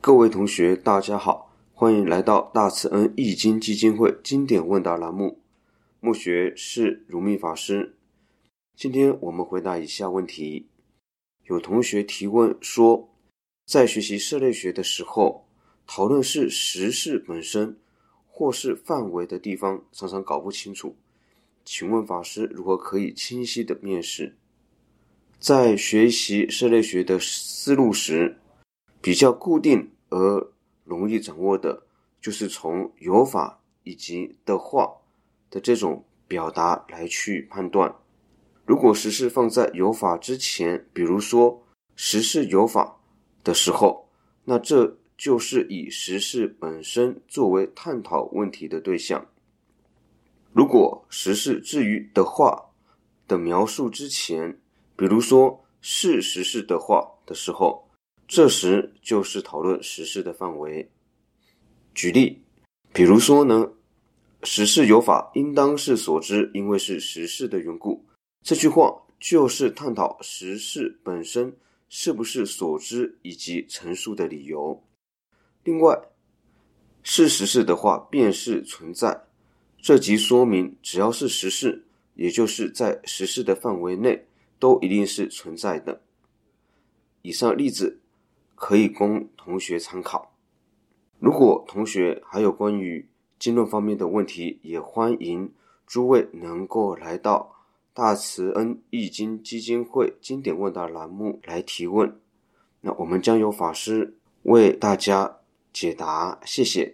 各位同学大家好，欢迎来到大慈恩易经基金会经典问答栏目，牧学是如密法师。今天我们回答以下问题。有同学提问说，在学习社类学的时候，讨论是实事本身或是范围的地方常常搞不清楚，请问法师如何可以清晰的辨识？在学习社类学的思路时，比较固定而容易掌握的就是从有法以及的话的这种表达来去判断。如果实事放在有法之前，比如说实事有法的时候，那这就是以实事本身作为探讨问题的对象。如果实事置于的话的描述之前，比如说是实事的话的时候，这时就是讨论实事的范围。举例，比如说呢，实事有法应当是所知，因为是实事的缘故。这句话就是探讨实事本身是不是所知以及陈述的理由。另外，是实事的话便是存在，这即说明只要是实事，也就是在实事的范围内，都一定是存在的。以上例子可以供同学参考。如果同学还有关于经论方面的问题，也欢迎诸位能够来到大慈恩易经基金会经典问答栏目来提问，那我们将由法师为大家解答，谢谢。